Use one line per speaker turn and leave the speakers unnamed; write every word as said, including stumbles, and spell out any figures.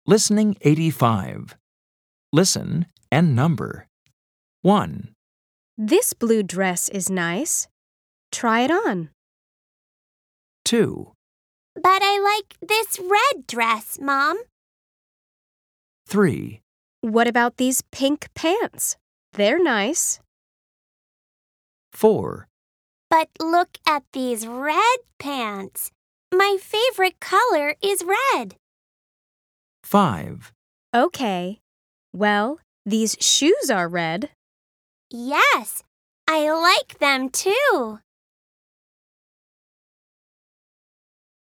Listening eighty-five. Listen and number. one,
This blue dress is nice. Try it on.
two,
But I like this red dress, Mom.
three,
What about these pink pants? They're nice.
four,
But look at these red pants. My favorite color is red.
five,
Okay. Well, these shoes are red.
Yes, I like them too.